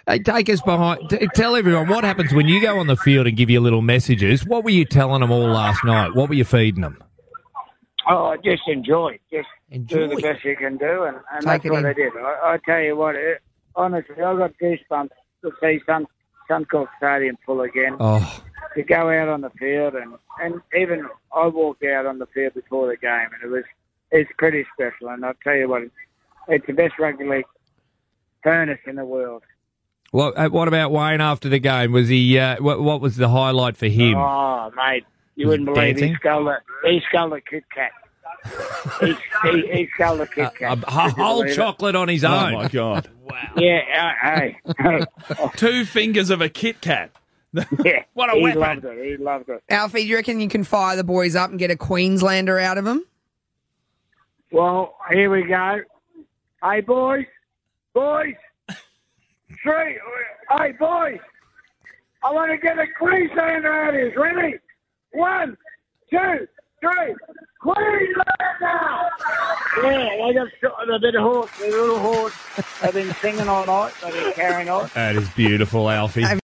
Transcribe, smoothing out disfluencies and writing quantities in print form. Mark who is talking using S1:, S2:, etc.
S1: Hey, take us behind. Tell everyone what happens when you go on the field and give your little messages. What were you telling them all last night? What were you feeding them?
S2: Oh, just enjoy. Just
S1: Enjoy.
S2: do the best you can do, and
S3: Take
S2: that's
S3: it
S2: what
S3: in.
S2: I did. I tell you what, honestly, I got goosebumps to see Suncorp Stadium full again.
S1: Oh,
S2: To go out on the field, and even I walked out on the field before the game, and it's pretty special. And I'll tell you what, it's the best rugby league furnace in the world.
S1: what about Wayne after the game? Was he? What was the highlight for him?
S2: Oh, mate, you
S1: Was
S2: wouldn't
S1: he
S2: believe
S1: dancing?
S2: he sculled a Kit Kat. he sculled a Kit Kat.
S1: A whole chocolate on his
S4: Oh,
S1: own.
S4: my God.
S2: Yeah, hey.
S4: 2 fingers of a Kit Kat.
S2: Yeah,
S4: What a
S2: he
S4: weapon.
S2: loved it. He loved it.
S3: Alfie, do you reckon you can fire the boys up and get a Queenslander out of them?
S2: Well, here we go. Hey, boys. 3. Hey, boys. I want to get a Queenslander out of here. Ready? 1, 2, 3. Queenslander! Yeah, they got shot a bit of horse, a little horse. They've been singing all night. They've been carrying on.
S1: That is beautiful, Alfie.